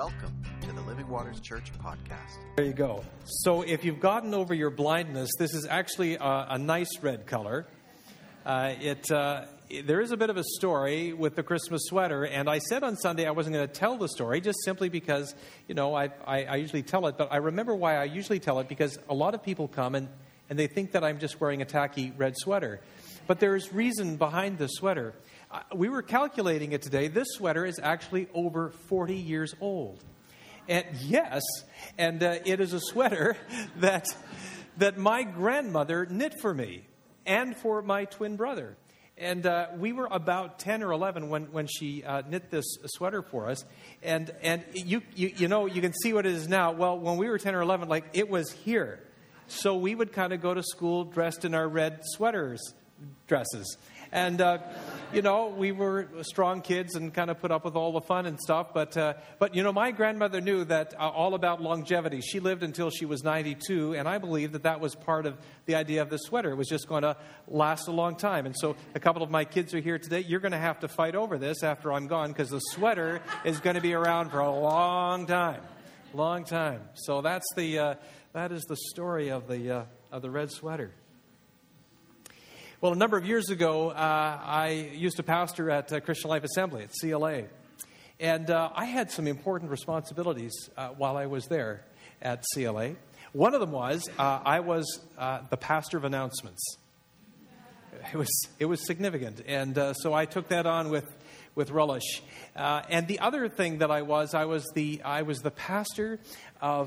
Welcome to the Living Waters Church podcast. There you go. So if you've gotten over your blindness, this is actually a nice red color. There is a bit of a story with the Christmas sweater, and I said on Sunday I wasn't going to tell the story just simply because, I usually tell it, but I remember why I usually tell it, because a lot of people come and they think that I'm just wearing a tacky red sweater. But there's reason behind the sweater. We were calculating it today. This sweater is actually over 40 years old. And yes, it is a sweater that my grandmother knit for me and for my twin brother. And we were about 10 or 11 when she knit this sweater for us. And you can see what it is now. Well, when we were 10 or 11, it was here. So we would kind of go to school dressed in our red dresses. And, we were strong kids and kind of put up with all the fun and stuff. But my grandmother knew that all about longevity. She lived until she was 92, and I believe that was part of the idea of the sweater. It was just going to last a long time. And so a couple of my kids are here today. You're going to have to fight over this after I'm gone, because the sweater is going to be around for a long time. Long time. So that is the story of the red sweater. Well, a number of years ago, I used to pastor at Christian Life Assembly at CLA. And I had some important responsibilities while I was there at CLA. One of them was I was the pastor of announcements. It was significant. And so I took that on with relish. And the other thing that I was the pastor of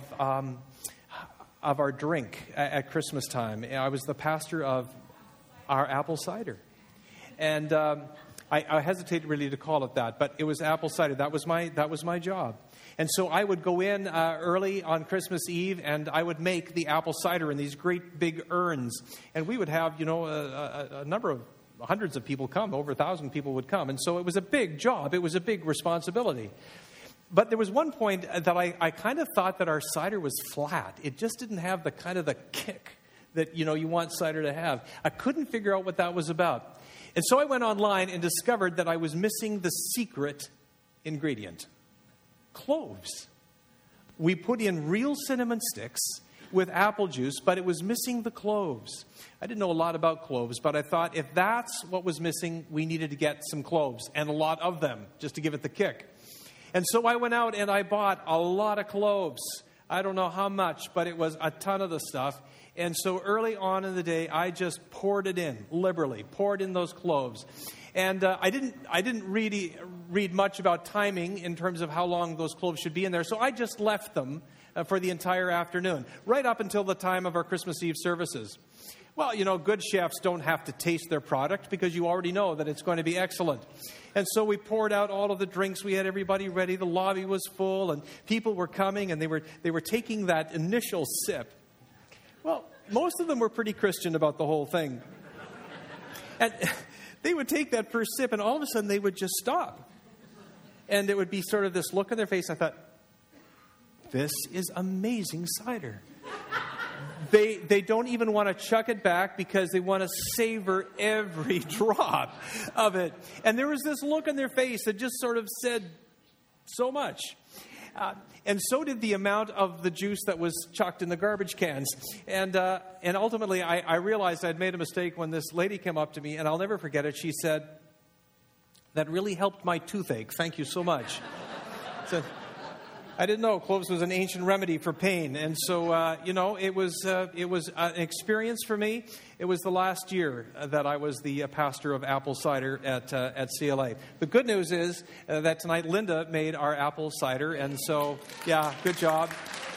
our drink at Christmas time. I was the pastor of our apple cider. And I hesitate really to call it that, but it was apple cider. That was my job. And so I would go in early on Christmas Eve, and I would make the apple cider in these great big urns. And we would have, a number of hundreds of people come, over 1,000 people would come. And so it was a big job. It was a big responsibility. But there was one point that I kind of thought that our cider was flat. It just didn't have the kick that, you want cider to have. I couldn't figure out what that was about. And so I went online and discovered that I was missing the secret ingredient. Cloves. We put in real cinnamon sticks with apple juice, but it was missing the cloves. I didn't know a lot about cloves, but I thought if that's what was missing, we needed to get some cloves, and a lot of them, just to give it the kick. And so I went out and I bought a lot of cloves. I don't know how much, but it was a ton of the stuff. And so early on in the day, I just poured it in, liberally, poured in those cloves. And I didn't really read much about timing in terms of how long those cloves should be in there. So I just left them for the entire afternoon, right up until the time of our Christmas Eve services. Well, good chefs don't have to taste their product because you already know that it's going to be excellent. And so we poured out all of the drinks. We had everybody ready. The lobby was full, and people were coming, and they were taking that initial sip. Well, most of them were pretty Christian about the whole thing. And they would take that first sip, and all of a sudden they would just stop. And it would be sort of this look on their face. I thought, this is amazing cider. They don't even want to chuck it back because they want to savor every drop of it. And there was this look on their face that just sort of said so much. And so did the amount of the juice that was chucked in the garbage cans. And ultimately, I realized I'd made a mistake when this lady came up to me, and I'll never forget it. She said, "That really helped my toothache. Thank you so much." So, I didn't know cloves was an ancient remedy for pain. And so, it was an experience for me. It was the last year that I was the pastor of apple cider at CLA. The good news is that tonight Linda made our apple cider. And so, yeah, good job.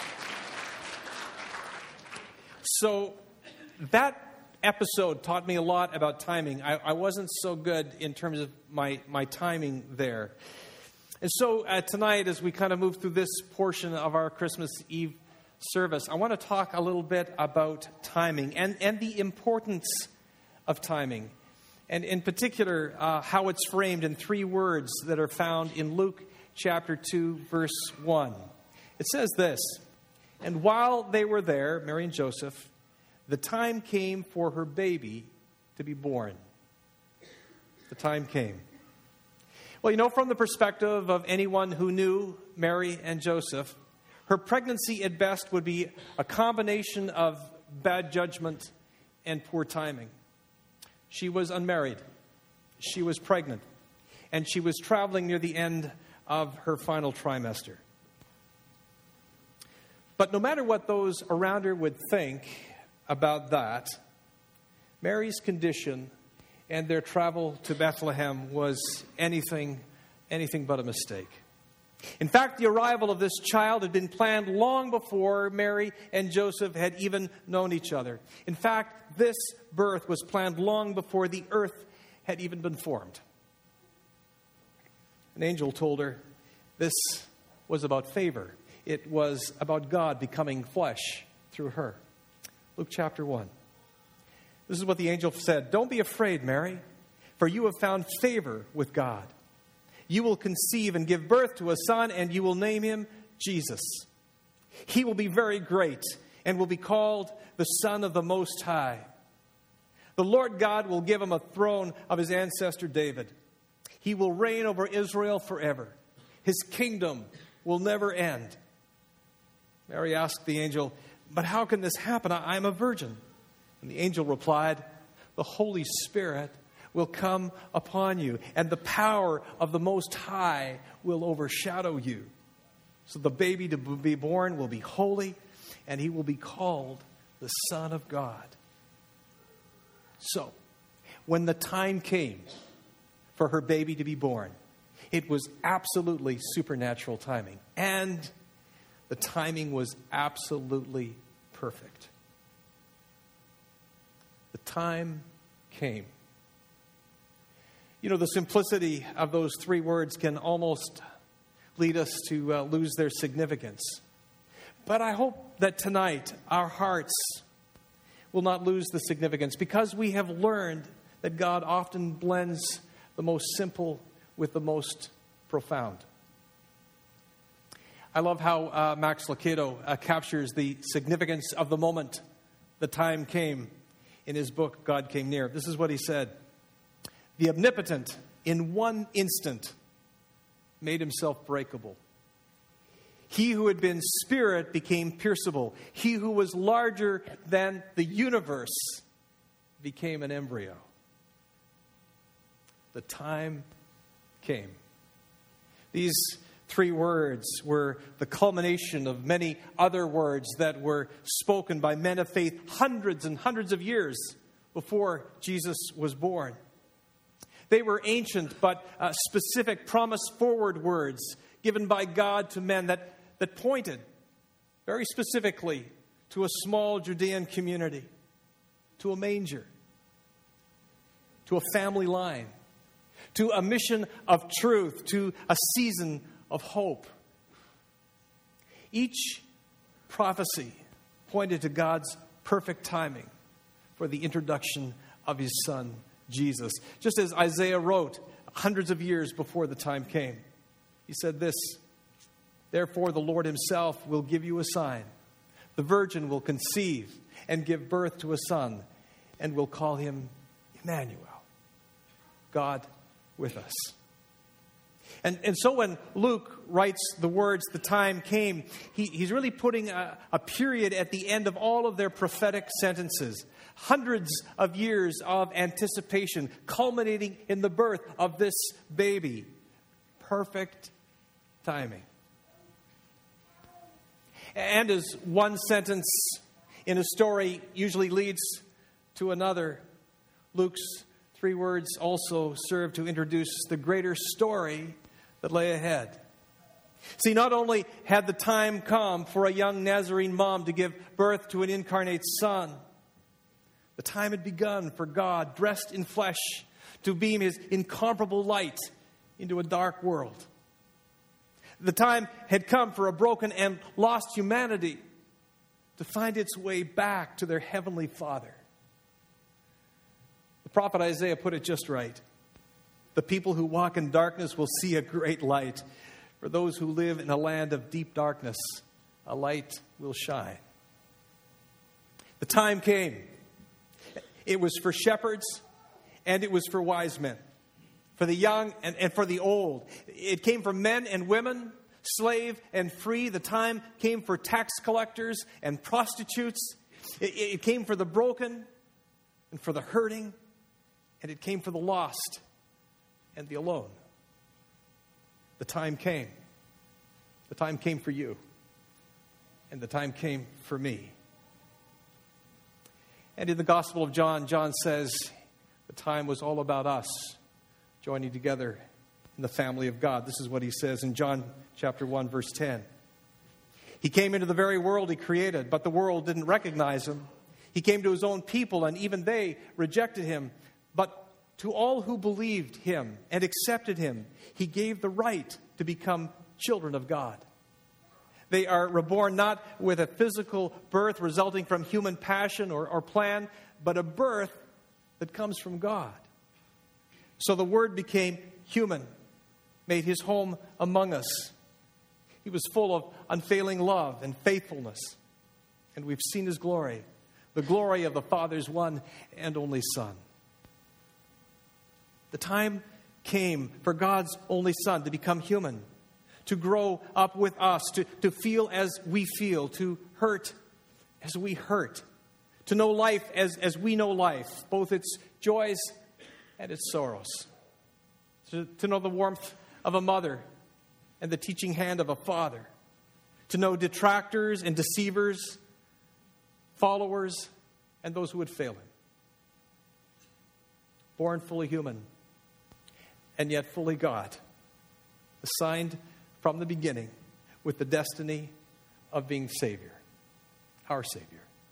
So that episode taught me a lot about timing. I wasn't so good in terms of my timing there. And so tonight, as we kind of move through this portion of our Christmas Eve service, I want to talk a little bit about timing and the importance of timing. And in particular, how it's framed in 3 words that are found in Luke chapter 2, verse 1. It says this, "And while they were there, Mary and Joseph, the time came for her baby to be born." The time came. Well, from the perspective of anyone who knew Mary and Joseph, her pregnancy at best would be a combination of bad judgment and poor timing. She was unmarried, she was pregnant, and she was traveling near the end of her final trimester. But no matter what those around her would think about that, Mary's condition and their travel to Bethlehem was anything but a mistake. In fact, the arrival of this child had been planned long before Mary and Joseph had even known each other. In fact, this birth was planned long before the earth had even been formed. An angel told her this was about favor. It was about God becoming flesh through her. Luke chapter 1. This is what the angel said. "Don't be afraid, Mary, for you have found favor with God. You will conceive and give birth to a son, and you will name him Jesus. He will be very great and will be called the Son of the Most High. The Lord God will give him a throne of his ancestor David. He will reign over Israel forever. His kingdom will never end." Mary asked the angel, "But how can this happen? I am a virgin." And the angel replied, "The Holy Spirit will come upon you, and the power of the Most High will overshadow you. So the baby to be born will be holy, and he will be called the Son of God." So, when the time came for her baby to be born, it was absolutely supernatural timing, and the timing was absolutely perfect. The time came. The simplicity of those three words can almost lead us to lose their significance. But I hope that tonight our hearts will not lose the significance, because we have learned that God often blends the most simple with the most profound. I love how Max Lucado captures the significance of the moment the time came in his book, God Came Near. This is what he said. "The omnipotent, in one instant, made himself breakable. He who had been spirit became pierceable. He who was larger than the universe became an embryo." The time came. These three words were the culmination of many other words that were spoken by men of faith hundreds and hundreds of years before Jesus was born. They were ancient but specific promise-forward words given by God to men that pointed very specifically to a small Judean community, to a manger, to a family line, to a mission of truth, to a season of hope. Each prophecy pointed to God's perfect timing for the introduction of his Son, Jesus. Just as Isaiah wrote hundreds of years before the time came. He said this, "Therefore the Lord himself will give you a sign. The virgin will conceive and give birth to a son, and will call him Emmanuel," God with us. And so when Luke writes the words, "the time came," he's really putting a period at the end of all of their prophetic sentences. Hundreds of years of anticipation, culminating in the birth of this baby. Perfect timing. And as one sentence in a story usually leads to another, Luke's three words also serve to introduce the greater story that lay ahead. See, not only had the time come for a young Nazarene mom to give birth to an incarnate son, the time had begun for God, dressed in flesh, to beam his incomparable light into a dark world. The time had come for a broken and lost humanity to find its way back to their heavenly Father. The prophet Isaiah put it just right. "The people who walk in darkness will see a great light. For those who live in a land of deep darkness, a light will shine." The time came. It was for shepherds and it was for wise men. for the young and for the old. It came for men and women, slave and free. The time came for tax collectors and prostitutes. It came for the broken and for the hurting. And it came for the lost and the alone. The time came. The time came for you. And the time came for me. And in the Gospel of John, John says the time was all about us joining together in the family of God. This is what he says in John chapter 1, verse 10. He came into the very world he created, but the world didn't recognize him. He came to his own people, and even they rejected him. But to all who believed him and accepted him, he gave the right to become children of God. They are reborn not with a physical birth resulting from human passion or plan, but a birth that comes from God. So the Word became human, made his home among us. He was full of unfailing love and faithfulness. And we've seen his glory, the glory of the Father's one and only Son. The time came for God's only Son to become human, to grow up with us, to feel as we feel, to hurt as we hurt, to know life as we know life, both its joys and its sorrows, to know the warmth of a mother and the teaching hand of a father, to know detractors and deceivers, followers, and those who would fail him. Born fully human, and yet fully God, assigned from the beginning with the destiny of being Savior, our Savior.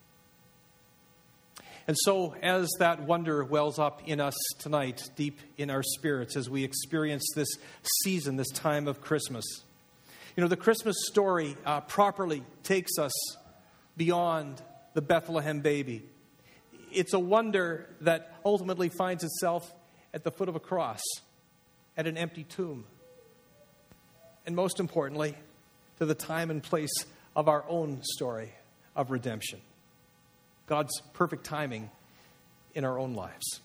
And so, as that wonder wells up in us tonight, deep in our spirits, as we experience this season, this time of Christmas, the Christmas story properly takes us beyond the Bethlehem baby. It's a wonder that ultimately finds itself at the foot of a cross, at an empty tomb. And most importantly, to the time and place of our own story of redemption. God's perfect timing in our own lives.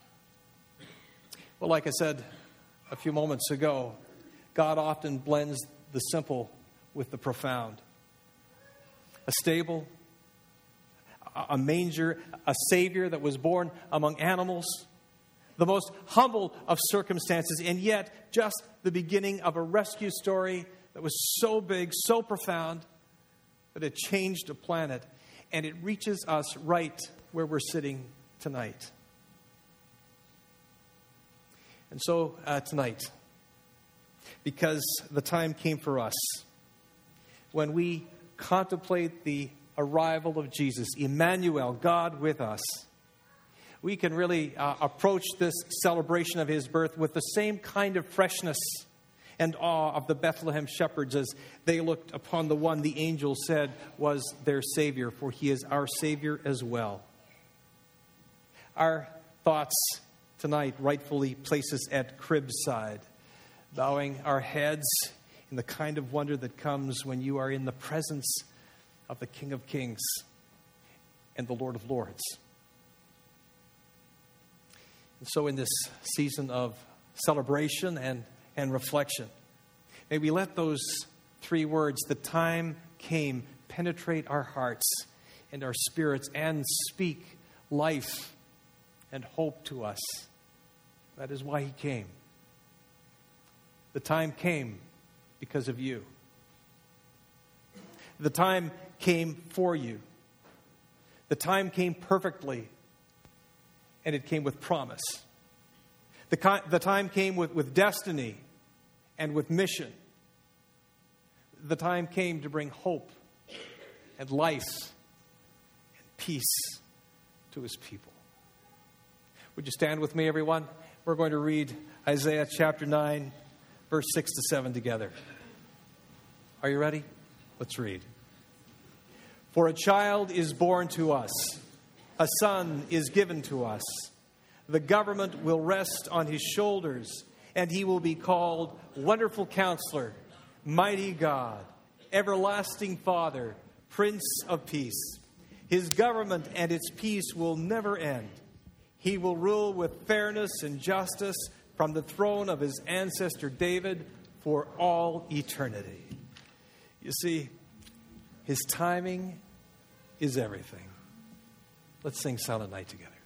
Well, like I said a few moments ago, God often blends the simple with the profound. A stable, a manger, a Savior that was born among animals, the most humble of circumstances, and yet just the beginning of a rescue story that was so big, so profound, that it changed a planet, and it reaches us right where we're sitting tonight. And so tonight, because the time came for us, when we contemplate the arrival of Jesus, Emmanuel, God with us, we can really approach this celebration of his birth with the same kind of freshness and awe of the Bethlehem shepherds as they looked upon the one the angel said was their Savior, for he is our Savior as well. Our thoughts tonight rightfully place us at cribside, bowing our heads in the kind of wonder that comes when you are in the presence of the King of Kings and the Lord of Lords. And so in this season of celebration and reflection, may we let those three words, the time came, penetrate our hearts and our spirits and speak life and hope to us. That is why he came. The time came because of you. The time came for you. The time came perfectly, and it came with promise. The time came with destiny and with mission. The time came to bring hope and life and peace to his people. Would you stand with me, everyone? We're going to read Isaiah chapter 9, verse 6 to 7 together. Are you ready? Let's read. For a child is born to us, a son is given to us. The government will rest on his shoulders, and he will be called Wonderful Counselor, Mighty God, Everlasting Father, Prince of Peace. His government and its peace will never end. He will rule with fairness and justice from the throne of his ancestor David for all eternity. You see, his timing is everything. Let's sing Silent Night together.